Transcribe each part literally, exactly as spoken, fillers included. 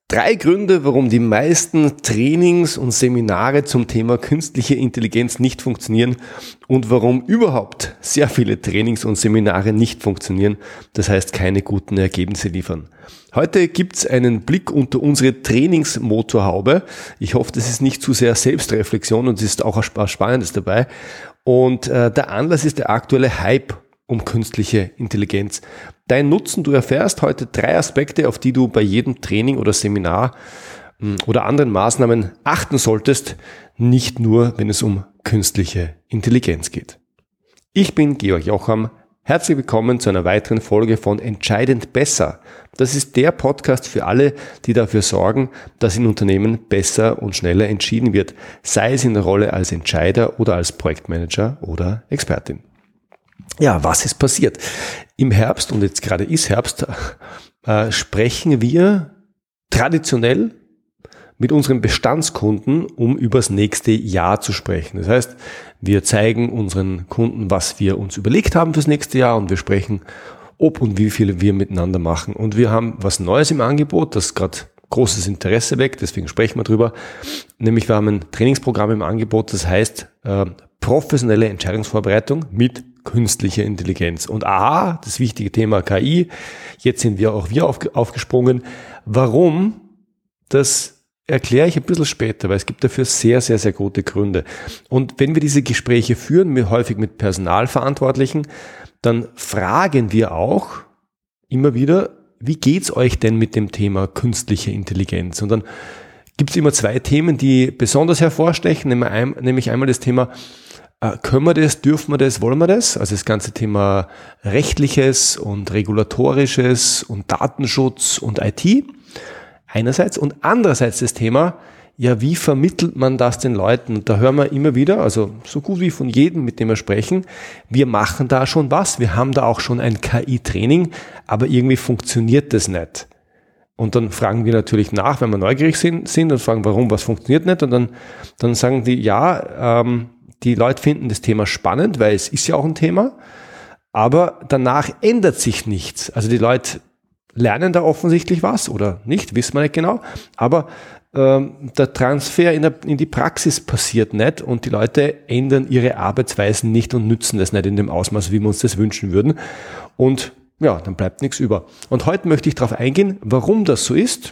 Drei Gründe, warum die meisten Trainings und Seminare zum Thema künstliche Intelligenz nicht funktionieren und warum überhaupt sehr viele Trainings und Seminare nicht funktionieren, das heißt keine guten Ergebnisse liefern. Heute gibt's einen Blick unter unsere Trainingsmotorhaube. Ich hoffe, das ist nicht zu sehr Selbstreflexion und es ist auch was Spannendes dabei. Und äh, der Anlass ist der aktuelle Hype um künstliche Intelligenz. Dein Nutzen, du erfährst heute drei Aspekte, auf die du bei jedem Training oder Seminar oder anderen Maßnahmen achten solltest, nicht nur, wenn es um künstliche Intelligenz geht. Ich bin Georg Jocham. Herzlich willkommen zu einer weiteren Folge von Entscheidend Besser. Das ist der Podcast für alle, die dafür sorgen, dass in Unternehmen besser und schneller entschieden wird, sei es in der Rolle als Entscheider oder als Projektmanager oder Expertin. Ja, was ist passiert? Im Herbst, und jetzt gerade ist Herbst, äh, sprechen wir traditionell mit unseren Bestandskunden, um über das nächste Jahr zu sprechen. Das heißt, wir zeigen unseren Kunden, was wir uns überlegt haben fürs nächste Jahr und wir sprechen, ob und wie viel wir miteinander machen. Und wir haben was Neues im Angebot, das gerade großes Interesse weckt, deswegen sprechen wir drüber. Nämlich wir haben ein Trainingsprogramm im Angebot, das heißt äh, professionelle Entscheidungsvorbereitung mit künstlicher Intelligenz. Und aha, das wichtige Thema K I, jetzt sind wir auch wir auf, aufgesprungen. Warum? Das erkläre ich ein bisschen später, weil es gibt dafür sehr, sehr, sehr gute Gründe. Und wenn wir diese Gespräche führen, wir häufig mit Personalverantwortlichen, dann fragen wir auch immer wieder, wie geht's euch denn mit dem Thema künstliche Intelligenz? Und dann gibt es immer zwei Themen, die besonders hervorstechen, nämlich einmal das Thema, äh, können wir das, dürfen wir das, wollen wir das? Also das ganze Thema Rechtliches und Regulatorisches und Datenschutz und I T einerseits und andererseits das Thema, ja, wie vermittelt man das den Leuten? Und da hören wir immer wieder, also so gut wie von jedem, mit dem wir sprechen, wir machen da schon was, wir haben da auch schon ein K I-Training, aber irgendwie funktioniert das nicht. Und dann fragen wir natürlich nach, wenn wir neugierig sind, sind und fragen, warum, was funktioniert nicht? Und dann, dann sagen die, ja, ähm, die Leute finden das Thema spannend, weil es ist ja auch ein Thema, aber danach ändert sich nichts. Also die Leute lernen da offensichtlich was oder nicht, wissen wir nicht genau, aber ähm, der Transfer in, der, in die Praxis passiert nicht und die Leute ändern ihre Arbeitsweisen nicht und nützen das nicht in dem Ausmaß, wie wir uns das wünschen würden. Und ja, dann bleibt nichts über. Und heute möchte ich darauf eingehen, warum das so ist.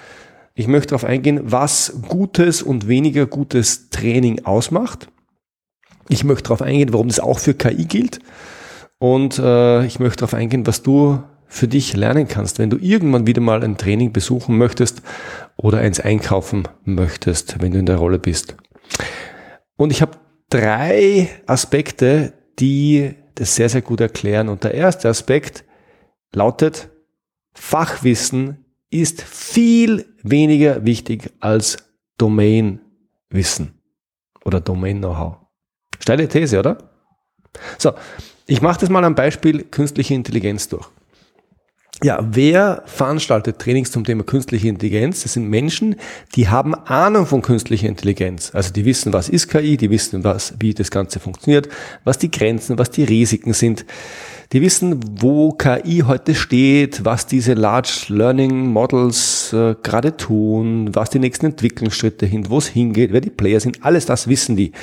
Ich möchte darauf eingehen, was gutes und weniger gutes Training ausmacht. Ich möchte darauf eingehen, warum das auch für K I gilt. Und äh, ich möchte darauf eingehen, was du für dich lernen kannst, wenn du irgendwann wieder mal ein Training besuchen möchtest oder eins einkaufen möchtest, wenn du in der Rolle bist. Und ich habe drei Aspekte, die das sehr, sehr gut erklären. Und der erste Aspekt lautet, Fachwissen ist viel weniger wichtig als Domainwissen oder Domain-Know-how. Steile These, oder? So, ich mache das mal am Beispiel künstliche Intelligenz durch. Ja, wer veranstaltet Trainings zum Thema künstliche Intelligenz? Das sind Menschen, die haben Ahnung von künstlicher Intelligenz. Also die wissen, was ist K I, die wissen, was, wie das Ganze funktioniert, was die Grenzen, was die Risiken sind. Die wissen, wo K I heute steht, was diese Large Learning Models äh, gerade tun, was die nächsten Entwicklungsschritte sind, wo es hingeht, wer die Player sind, alles das wissen die.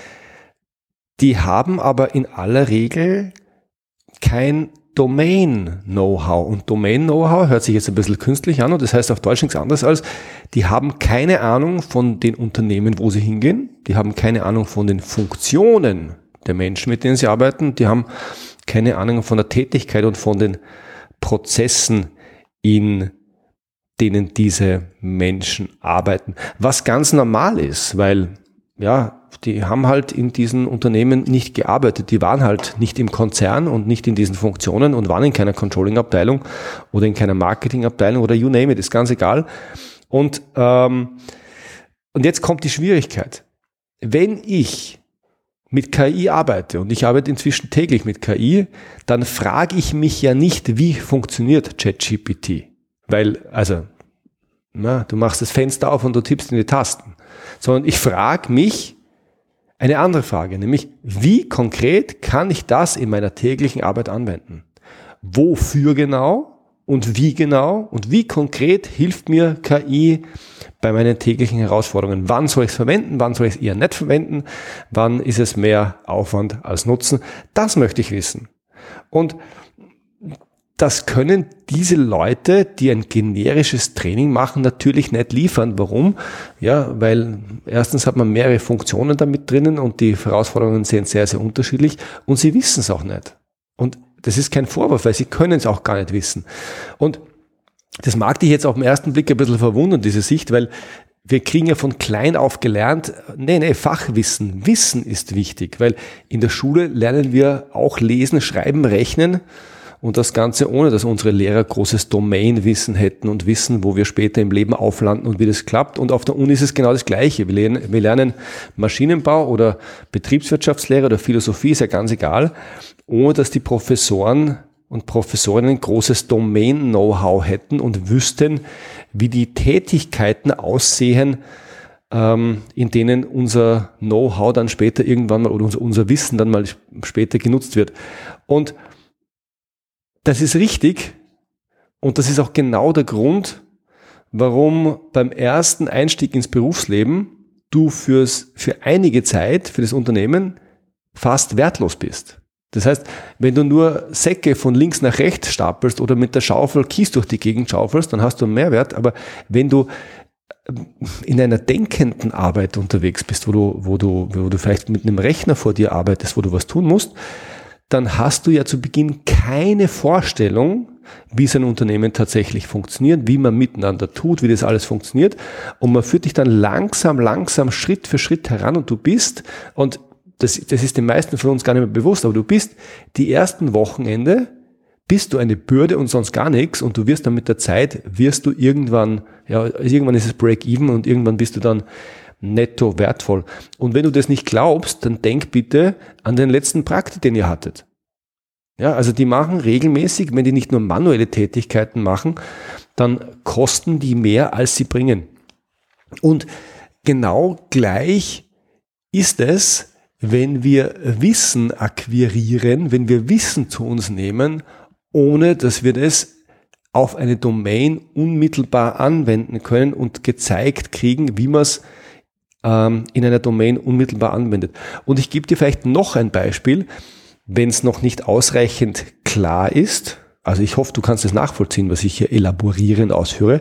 Die haben aber in aller Regel kein Domain-Know-how. Und Domain-Know-how hört sich jetzt ein bisschen künstlich an und das heißt auf Deutsch nichts anderes als, die haben keine Ahnung von den Unternehmen, wo sie hingehen, die haben keine Ahnung von den Funktionen der Menschen, mit denen sie arbeiten, die haben keine Ahnung von der Tätigkeit und von den Prozessen, in denen diese Menschen arbeiten. Was ganz normal ist, weil ja, die haben halt in diesen Unternehmen nicht gearbeitet. Die waren halt nicht im Konzern und nicht in diesen Funktionen und waren in keiner Controlling-Abteilung oder in keiner Marketing-Abteilung oder you name it, ist ganz egal. Und, ähm, und jetzt kommt die Schwierigkeit. Wenn ich mit K I arbeite und ich arbeite inzwischen täglich mit K I, dann frage ich mich ja nicht, wie funktioniert ChatGPT. Weil, also, na, du machst das Fenster auf und du tippst in die Tasten. Sondern ich frage mich eine andere Frage, nämlich wie konkret kann ich das in meiner täglichen Arbeit anwenden? Wofür genau und wie genau und wie konkret hilft mir K I bei meinen täglichen Herausforderungen. Wann soll ich es verwenden, wann soll ich es eher nicht verwenden, wann ist es mehr Aufwand als Nutzen, das möchte ich wissen. Und das können diese Leute, die ein generisches Training machen, natürlich nicht liefern. Warum? Ja, weil erstens hat man mehrere Funktionen damit drinnen und die Herausforderungen sind sehr, sehr unterschiedlich und sie wissen es auch nicht. Und das ist kein Vorwurf, weil sie können es auch gar nicht wissen. Und das mag dich jetzt auf den ersten Blick ein bisschen verwundern, diese Sicht, weil wir kriegen ja von klein auf gelernt, nee, nee, Fachwissen, Wissen ist wichtig, weil in der Schule lernen wir auch lesen, schreiben, rechnen. Und das Ganze ohne, dass unsere Lehrer großes Domainwissen hätten und wissen, wo wir später im Leben auflanden und wie das klappt. Und auf der Uni ist es genau das Gleiche. Wir lernen, wir lernen Maschinenbau oder Betriebswirtschaftslehre oder Philosophie, ist ja ganz egal, ohne dass die Professoren und Professorinnen ein großes Domain-Know-how hätten und wüssten, wie die Tätigkeiten aussehen, ähm, in denen unser Know-how dann später irgendwann mal oder unser, unser Wissen dann mal später genutzt wird. Und das ist richtig und das ist auch genau der Grund, warum beim ersten Einstieg ins Berufsleben du fürs, für einige Zeit, für das Unternehmen fast wertlos bist. Das heißt, wenn du nur Säcke von links nach rechts stapelst oder mit der Schaufel Kies durch die Gegend schaufelst, dann hast du einen Mehrwert. Aber wenn du in einer denkenden Arbeit unterwegs bist, wo du, wo du, wo du vielleicht mit einem Rechner vor dir arbeitest, wo du was tun musst, dann hast du ja zu Beginn keine Vorstellung, wie so ein Unternehmen tatsächlich funktioniert, wie man miteinander tut, wie das alles funktioniert. Und man führt dich dann langsam, langsam, Schritt für Schritt heran und du bist, und das, das ist den meisten von uns gar nicht mehr bewusst, aber du bist die ersten Wochenende, bist du eine Bürde und sonst gar nichts und du wirst dann mit der Zeit, wirst du irgendwann, ja, irgendwann ist es Break-Even und irgendwann bist du dann netto wertvoll. Und wenn du das nicht glaubst, dann denk bitte an den letzten Praktik, den ihr hattet. Ja, also die machen regelmäßig, wenn die nicht nur manuelle Tätigkeiten machen, dann kosten die mehr, als sie bringen. Und genau gleich ist es, wenn wir Wissen akquirieren, wenn wir Wissen zu uns nehmen, ohne dass wir das auf eine Domain unmittelbar anwenden können und gezeigt kriegen, wie man es in einer Domain unmittelbar anwendet. Und ich gebe dir vielleicht noch ein Beispiel, wenn es noch nicht ausreichend klar ist. Also ich hoffe, du kannst es nachvollziehen, was ich hier elaborierend ausführe.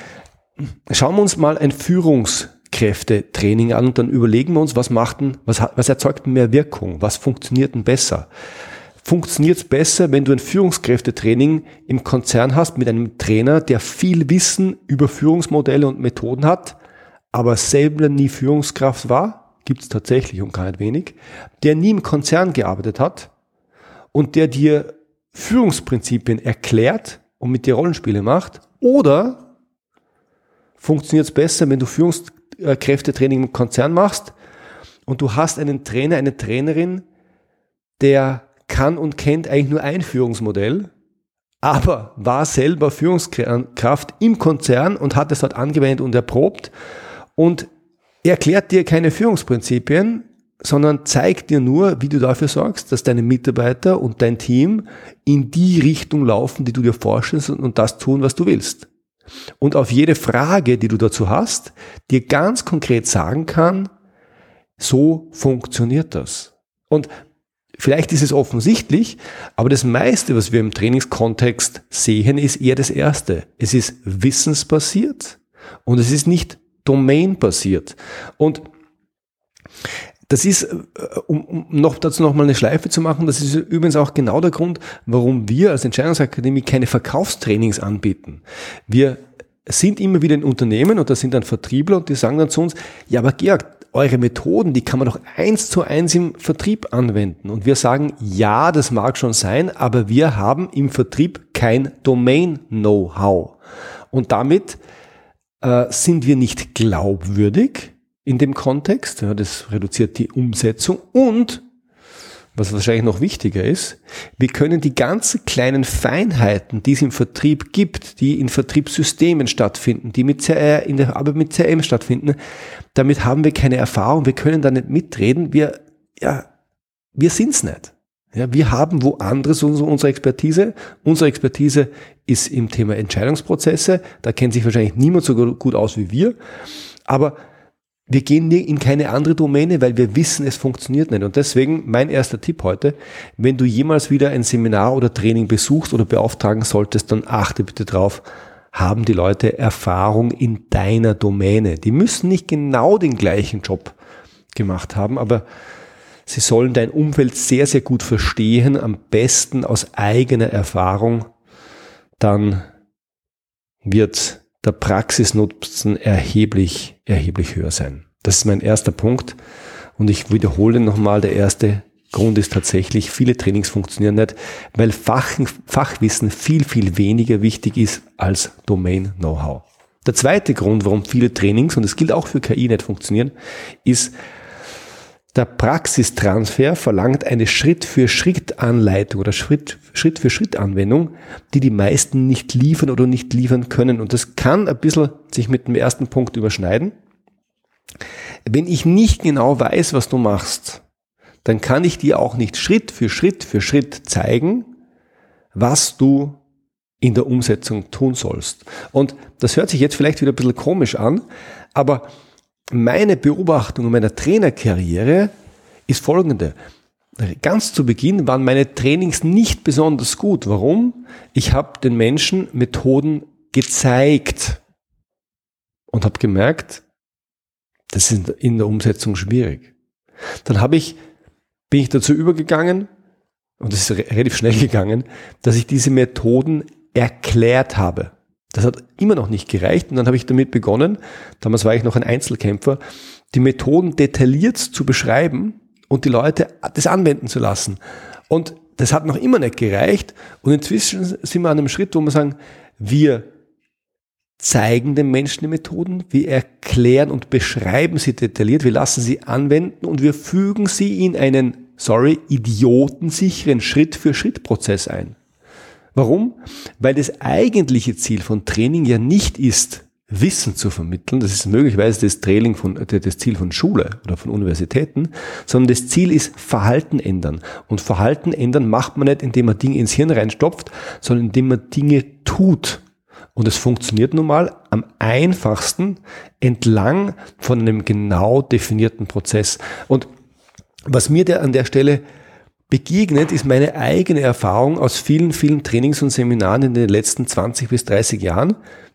Schauen wir uns mal ein Führungskräftetraining an und dann überlegen wir uns, was macht denn, was, was erzeugt mehr Wirkung, was funktioniert denn besser? Funktioniert es besser, wenn du ein Führungskräftetraining im Konzern hast mit einem Trainer, der viel Wissen über Führungsmodelle und Methoden hat, aber selber nie Führungskraft war, gibt es tatsächlich und gar nicht wenig, der nie im Konzern gearbeitet hat und der dir Führungsprinzipien erklärt und mit dir Rollenspiele macht? Oder funktioniert es besser, wenn du Führungskräftetraining im Konzern machst und du hast einen Trainer, eine Trainerin, der kann und kennt eigentlich nur ein Führungsmodell, aber war selber Führungskraft im Konzern und hat es dort angewendet und erprobt und erklärt dir keine Führungsprinzipien, sondern zeigt dir nur, wie du dafür sorgst, dass deine Mitarbeiter und dein Team in die Richtung laufen, die du dir vorstellst und das tun, was du willst. Und auf jede Frage, die du dazu hast, dir ganz konkret sagen kann, so funktioniert das. Und vielleicht ist es offensichtlich, aber das meiste, was wir im Trainingskontext sehen, ist eher das Erste. Es ist wissensbasiert und es ist nicht domainbasiert. Und das ist, um, um noch dazu noch mal eine Schleife zu machen, das ist übrigens auch genau der Grund, warum wir als Entscheidungsakademie keine Verkaufstrainings anbieten. Wir sind immer wieder in Unternehmen und da sind dann Vertriebler und die sagen dann zu uns, ja, aber Georg, eure Methoden, die kann man doch eins zu eins im Vertrieb anwenden. Und wir sagen, ja, das mag schon sein, aber wir haben im Vertrieb kein Domain-Know-how. Und damit äh, sind wir nicht glaubwürdig in dem Kontext. Ja, das reduziert die Umsetzung. Und, was wahrscheinlich noch wichtiger ist, wir können die ganzen kleinen Feinheiten, die es im Vertrieb gibt, die in Vertriebssystemen stattfinden, die mit C R, in der Arbeit mit C R M stattfinden, damit haben wir keine Erfahrung, wir können da nicht mitreden, wir, ja, wir sind's nicht. Ja, wir haben woanders unsere Expertise. Unsere Expertise ist im Thema Entscheidungsprozesse. Da kennt sich wahrscheinlich niemand so gut aus wie wir. Aber wir gehen in keine andere Domäne, weil wir wissen, es funktioniert nicht. Und deswegen mein erster Tipp heute, wenn du jemals wieder ein Seminar oder Training besuchst oder beauftragen solltest, dann achte bitte drauf, haben die Leute Erfahrung in deiner Domäne. Die müssen nicht genau den gleichen Job gemacht haben, aber sie sollen dein Umfeld sehr, sehr gut verstehen, am besten aus eigener Erfahrung. Dann wird der Praxisnutzen erheblich, erheblich höher sein. Das ist mein erster Punkt. Und ich wiederhole nochmal, der erste Grund ist tatsächlich, viele Trainings funktionieren nicht, weil Fach, Fachwissen viel, viel weniger wichtig ist als Domain-Know-how. Der zweite Grund, warum viele Trainings, und das gilt auch für K I, nicht funktionieren, ist, der Praxistransfer verlangt eine Schritt-für-Schritt-Anleitung oder Schritt-für-Schritt-Anwendung, die die meisten nicht liefern oder nicht liefern können. Und das kann ein bisschen sich mit dem ersten Punkt überschneiden. Wenn ich nicht genau weiß, was du machst, dann kann ich dir auch nicht Schritt für Schritt für Schritt zeigen, was du in der Umsetzung tun sollst. Und das hört sich jetzt vielleicht wieder ein bisschen komisch an, aber meine Beobachtung meiner Trainerkarriere ist folgende. Ganz zu Beginn waren meine Trainings nicht besonders gut. Warum? Ich habe den Menschen Methoden gezeigt und habe gemerkt, das ist in der Umsetzung schwierig. Dann habe ich, bin ich dazu übergegangen, und das ist relativ schnell gegangen, dass ich diese Methoden erklärt habe. Das hat immer noch nicht gereicht und dann habe ich damit begonnen, damals war ich noch ein Einzelkämpfer, die Methoden detailliert zu beschreiben und die Leute das anwenden zu lassen. Und das hat noch immer nicht gereicht und inzwischen sind wir an einem Schritt, wo wir sagen, wir zeigen den Menschen die Methoden, wir erklären und beschreiben sie detailliert, wir lassen sie anwenden und wir fügen sie in einen, sorry, idiotensicheren Schritt-für-Schritt-Prozess ein. Warum? Weil das eigentliche Ziel von Training ja nicht ist, Wissen zu vermitteln, das ist möglicherweise das, Training von, das Ziel von Schule oder von Universitäten, sondern das Ziel ist Verhalten ändern. Und Verhalten ändern macht man nicht, indem man Dinge ins Hirn reinstopft, sondern indem man Dinge tut. Und es funktioniert nun mal am einfachsten entlang von einem genau definierten Prozess. Und was mir der an der Stelle begegnet, ist meine eigene Erfahrung aus vielen, vielen Trainings und Seminaren in den letzten zwanzig bis dreißig Jahren.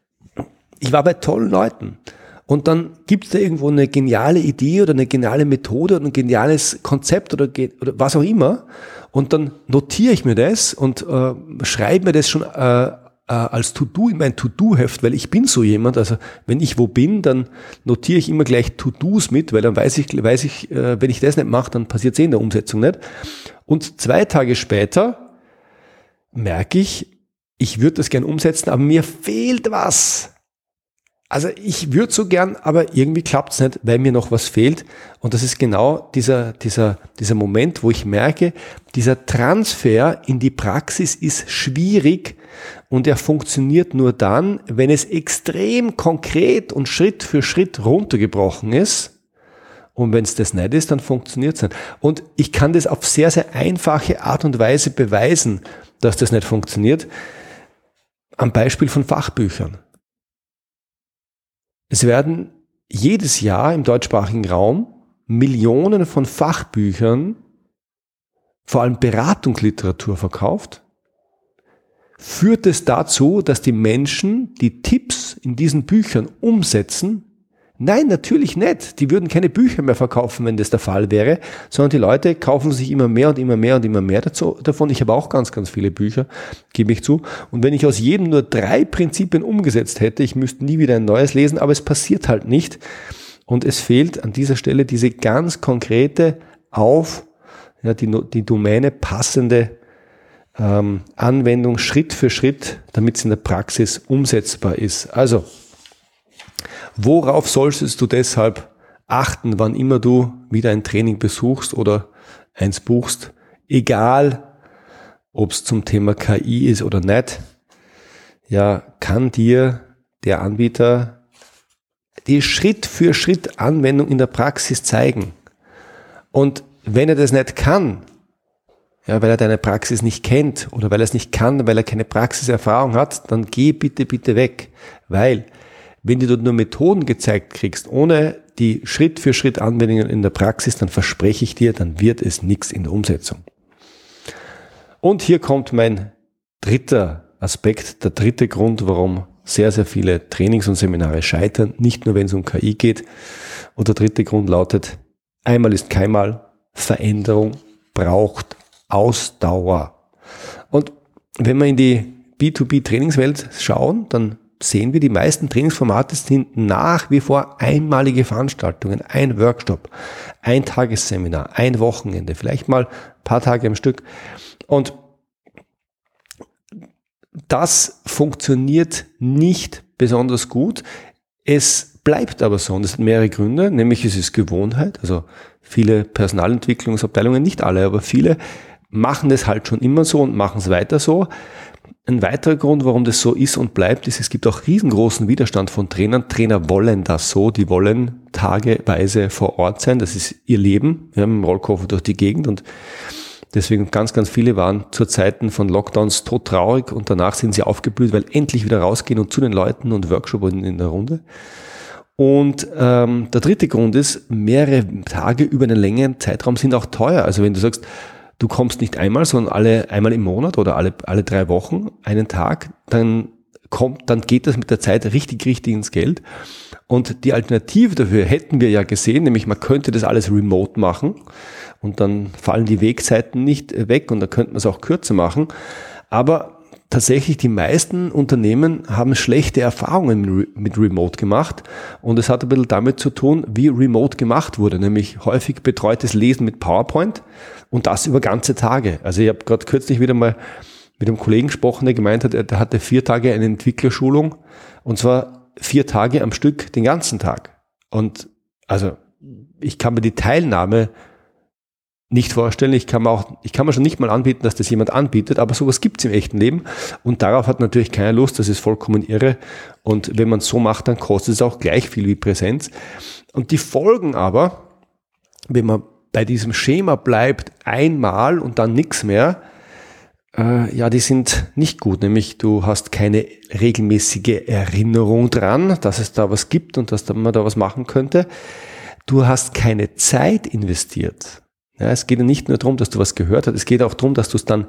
Ich war bei tollen Leuten und dann gibt es da irgendwo eine geniale Idee oder eine geniale Methode oder ein geniales Konzept oder, oder was auch immer und dann notiere ich mir das und äh, schreibe mir das schon äh, als To-Do in mein To-Do-Heft, weil ich bin so jemand, also wenn ich wo bin, dann notiere ich immer gleich To-Dos mit, weil dann weiß ich, weiß ich, äh, wenn ich das nicht mache, dann passiert es eh in der Umsetzung nicht. Und zwei Tage später merke ich, ich würde das gern umsetzen, aber mir fehlt was. Also ich würde so gern, aber irgendwie klappt es nicht, weil mir noch was fehlt. Und das ist genau dieser, dieser, dieser Moment, wo ich merke, dieser Transfer in die Praxis ist schwierig und er funktioniert nur dann, wenn es extrem konkret und Schritt für Schritt runtergebrochen ist. Und wenn es das nicht ist, dann funktioniert es nicht. Und ich kann das auf sehr, sehr einfache Art und Weise beweisen, dass das nicht funktioniert. Am Beispiel von Fachbüchern. Es werden jedes Jahr im deutschsprachigen Raum Millionen von Fachbüchern, vor allem Beratungsliteratur verkauft. Führt es dazu, dass die Menschen die Tipps in diesen Büchern umsetzen? Nein, natürlich nicht. Die würden keine Bücher mehr verkaufen, wenn das der Fall wäre, sondern die Leute kaufen sich immer mehr und immer mehr und immer mehr dazu, davon. Ich habe auch ganz, ganz viele Bücher, gebe ich zu. Und wenn ich aus jedem nur drei Prinzipien umgesetzt hätte, ich müsste nie wieder ein neues lesen, aber es passiert halt nicht. Und es fehlt an dieser Stelle diese ganz konkrete, auf ja, die, die Domäne passende ähm, Anwendung Schritt für Schritt, damit es in der Praxis umsetzbar ist. Also, worauf solltest du deshalb achten, wann immer du wieder ein Training besuchst oder eins buchst? Egal, ob es zum Thema K I ist oder nicht, ja, kann dir der Anbieter die Schritt für Schritt Anwendung in der Praxis zeigen. Und wenn er das nicht kann, ja, weil er deine Praxis nicht kennt oder weil er es nicht kann, weil er keine Praxiserfahrung hat, dann geh bitte, bitte weg. Weil, wenn du nur Methoden gezeigt kriegst, ohne die Schritt für Schritt Anwendungen in der Praxis, dann verspreche ich dir, dann wird es nichts in der Umsetzung. Und hier kommt mein dritter Aspekt, der dritte Grund, warum sehr, sehr viele Trainings und Seminare scheitern, nicht nur wenn es um K I geht. Und der dritte Grund lautet, einmal ist keinmal, Veränderung braucht Ausdauer. Und wenn wir in die B zwei B Trainingswelt schauen, dann sehen wir, die meisten Trainingsformate sind nach wie vor einmalige Veranstaltungen, ein Workshop, ein Tagesseminar, ein Wochenende, vielleicht mal ein paar Tage am Stück. Und das funktioniert nicht besonders gut. Es bleibt aber so und es hat mehrere Gründe, nämlich es ist Gewohnheit. Also viele Personalentwicklungsabteilungen, nicht alle, aber viele machen das halt schon immer so und machen es weiter so. Ein weiterer Grund, warum das so ist und bleibt, ist, es gibt auch riesengroßen Widerstand von Trainern. Trainer wollen das so, die wollen tageweise vor Ort sein, das ist ihr Leben. Wir haben im Rollkoffer durch die Gegend und deswegen ganz, ganz viele waren zu Zeiten von Lockdowns todtraurig und danach sind sie aufgeblüht, weil endlich wieder rausgehen und zu den Leuten und Workshop in, in der Runde. Und ähm, der dritte Grund ist, mehrere Tage über einen längeren Zeitraum sind auch teuer. Also wenn du sagst, du kommst nicht einmal, sondern alle einmal im Monat oder alle alle drei Wochen einen Tag, dann kommt, dann geht das mit der Zeit richtig, richtig ins Geld. Und die Alternative dafür hätten wir ja gesehen, nämlich man könnte das alles remote machen und dann fallen die Wegzeiten nicht weg und dann könnte man es auch kürzer machen. Aber tatsächlich, die meisten Unternehmen haben schlechte Erfahrungen mit Remote gemacht und es hat ein bisschen damit zu tun, wie Remote gemacht wurde, nämlich häufig betreutes Lesen mit PowerPoint und das über ganze Tage. Also ich habe gerade kürzlich wieder mal mit einem Kollegen gesprochen, der gemeint hat, er hatte vier Tage eine Entwicklerschulung und zwar vier Tage am Stück den ganzen Tag. Und also ich kann mir die Teilnahme nicht vorstellen. Ich kann mir auch, ich kann mir schon nicht mal anbieten, dass das jemand anbietet, aber sowas gibt's im echten Leben und darauf hat natürlich keiner Lust, das ist vollkommen irre und wenn man es so macht, dann kostet es auch gleich viel wie Präsenz. Und die Folgen aber, wenn man bei diesem Schema bleibt, einmal und dann nichts mehr, äh, ja, die sind nicht gut, nämlich du hast keine regelmäßige Erinnerung dran, dass es da was gibt und dass man da was machen könnte. Du hast keine Zeit investiert. Ja, es geht ja nicht nur darum, dass du was gehört hast, es geht auch darum, dass du es dann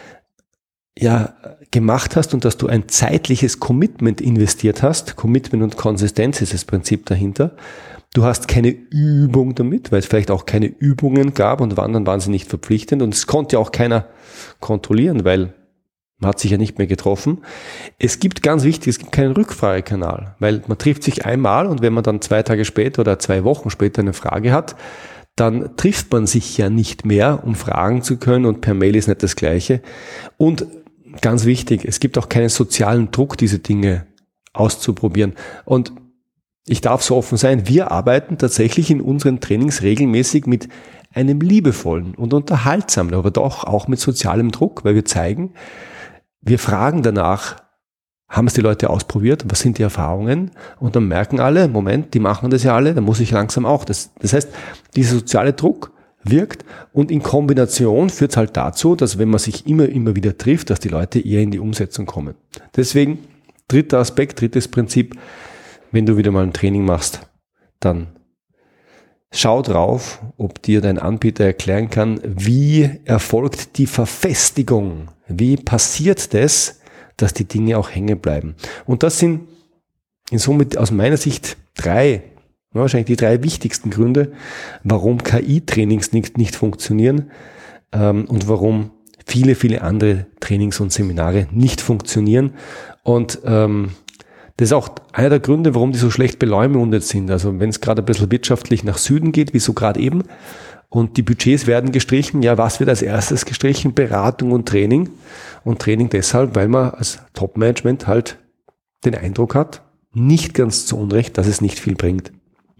ja gemacht hast und dass du ein zeitliches Commitment investiert hast. Commitment und Konsistenz ist das Prinzip dahinter. Du hast keine Übung damit, weil es vielleicht auch keine Übungen gab und wann, dann waren sie nicht verpflichtend und es konnte ja auch keiner kontrollieren, weil man hat sich ja nicht mehr getroffen. Es gibt ganz wichtig, es gibt keinen Rückfragekanal, weil man trifft sich einmal und wenn man dann zwei Tage später oder zwei Wochen später eine Frage hat, dann trifft man sich ja nicht mehr, um fragen zu können und per Mail ist nicht das Gleiche. Und ganz wichtig, es gibt auch keinen sozialen Druck, diese Dinge auszuprobieren. Und ich darf so offen sein, wir arbeiten tatsächlich in unseren Trainings regelmäßig mit einem liebevollen und unterhaltsamen, aber doch auch mit sozialem Druck, weil wir zeigen, wir fragen danach, haben es die Leute ausprobiert? Was sind die Erfahrungen? Und dann merken alle, Moment, die machen das ja alle, dann muss ich langsam auch. Das, das heißt, dieser soziale Druck wirkt und in Kombination führt es halt dazu, dass wenn man sich immer, immer wieder trifft, dass die Leute eher in die Umsetzung kommen. Deswegen, dritter Aspekt, drittes Prinzip, wenn du wieder mal ein Training machst, dann schau drauf, ob dir dein Anbieter erklären kann, wie erfolgt die Verfestigung? Wie passiert das, dass die Dinge auch hängen bleiben. Und das sind in somit aus meiner Sicht drei, wahrscheinlich die drei wichtigsten Gründe, warum K I-Trainings nicht, nicht funktionieren ähm, und warum viele, viele andere Trainings und Seminare nicht funktionieren. Und ähm, das ist auch einer der Gründe, warum die so schlecht beleumundet sind. Also wenn es gerade ein bisschen wirtschaftlich nach Süden geht, wie so gerade eben, und die Budgets werden gestrichen, ja, was wird als erstes gestrichen? Beratung und Training. Und Training deshalb, weil man als Top-Management halt den Eindruck hat, nicht ganz zu Unrecht, dass es nicht viel bringt.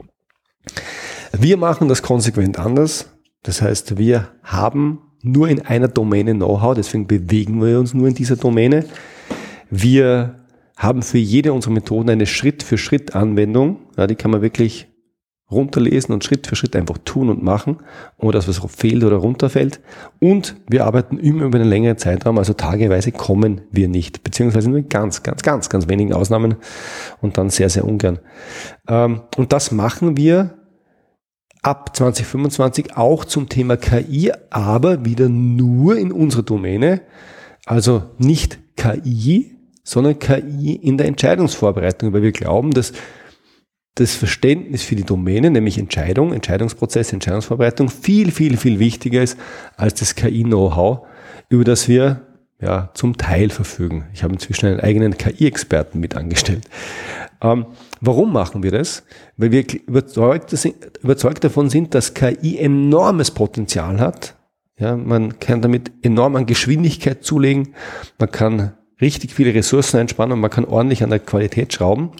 Wir machen das konsequent anders. Das heißt, wir haben nur in einer Domäne Know-how, deswegen bewegen wir uns nur in dieser Domäne. Wir haben für jede unserer Methoden eine Schritt-für-Schritt-Anwendung. Ja, die kann man wirklich runterlesen und Schritt für Schritt einfach tun und machen, ohne dass was fehlt oder runterfällt. Und wir arbeiten immer über einen längeren Zeitraum, also tageweise kommen wir nicht, beziehungsweise nur in ganz, ganz, ganz, ganz wenigen Ausnahmen und dann sehr, sehr ungern. Und das machen wir ab zwanzig fünfundzwanzig auch zum Thema K I, aber wieder nur in unserer Domäne, also nicht K I, sondern K I in der Entscheidungsvorbereitung, weil wir glauben, dass das Verständnis für die Domäne, nämlich Entscheidung, Entscheidungsprozess, Entscheidungsvorbereitung, viel, viel, viel wichtiger ist als das K I-Know-how, über das wir ja zum Teil verfügen. Ich habe inzwischen einen eigenen K I-Experten mit angestellt. Ähm, warum machen wir das? Weil wir überzeugt, überzeugt davon sind, dass K I enormes Potenzial hat. Ja, man kann damit enorm an Geschwindigkeit zulegen, man kann richtig viele Ressourcen einspannen und man kann ordentlich an der Qualität schrauben.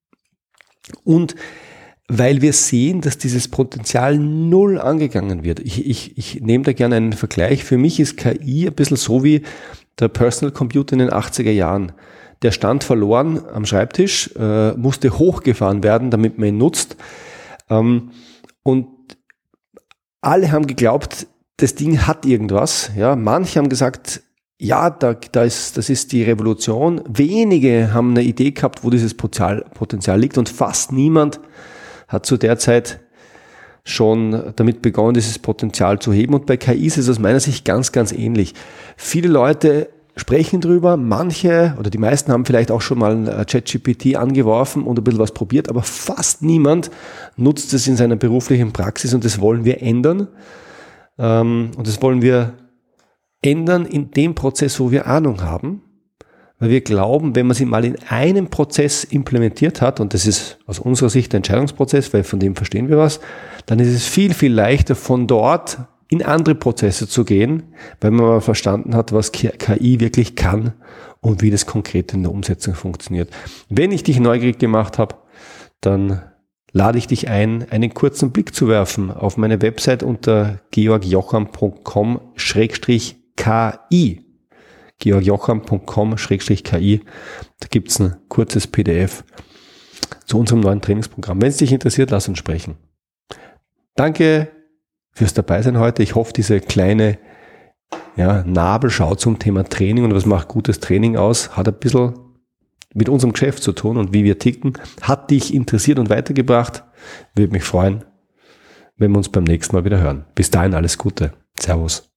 Und weil wir sehen, dass dieses Potenzial null angegangen wird. Ich, ich, ich nehme da gerne einen Vergleich. Für mich ist K I ein bisschen so wie der Personal Computer in den achtziger Jahren. Der stand verloren am Schreibtisch, äh, musste hochgefahren werden, damit man ihn nutzt. Ähm, und alle haben geglaubt, das Ding hat irgendwas. Ja, manche haben gesagt, ja, da, da ist, das ist die Revolution. Wenige haben eine Idee gehabt, wo dieses Potenzial, Potenzial liegt, und fast niemand hat zu der Zeit schon damit begonnen, dieses Potenzial zu heben. Und bei K I ist es aus meiner Sicht ganz, ganz ähnlich. Viele Leute sprechen drüber, manche oder die meisten haben vielleicht auch schon mal ChatGPT angeworfen und ein bisschen was probiert, aber fast niemand nutzt es in seiner beruflichen Praxis, und das wollen wir ändern. Und das wollen wir ändern in dem Prozess, wo wir Ahnung haben, weil wir glauben, wenn man sie mal in einem Prozess implementiert hat, und das ist aus unserer Sicht der Entscheidungsprozess, weil von dem verstehen wir was, dann ist es viel, viel leichter, von dort in andere Prozesse zu gehen, weil man mal verstanden hat, was K I wirklich kann und wie das konkret in der Umsetzung funktioniert. Wenn ich dich neugierig gemacht habe, dann lade ich dich ein, einen kurzen Blick zu werfen auf meine Website unter georg jocham punkt com schrägstrich K I. georg jocham punkt com schrägstrich K I. Da gibt es ein kurzes P D F zu unserem neuen Trainingsprogramm. Wenn es dich interessiert, lass uns sprechen. Danke fürs Dabeisein heute. Ich hoffe, diese kleine ja, Nabelschau zum Thema Training und was macht gutes Training aus, hat ein bisschen mit unserem Geschäft zu tun und wie wir ticken, hat dich interessiert und weitergebracht. Würde mich freuen, wenn wir uns beim nächsten Mal wieder hören. Bis dahin alles Gute. Servus.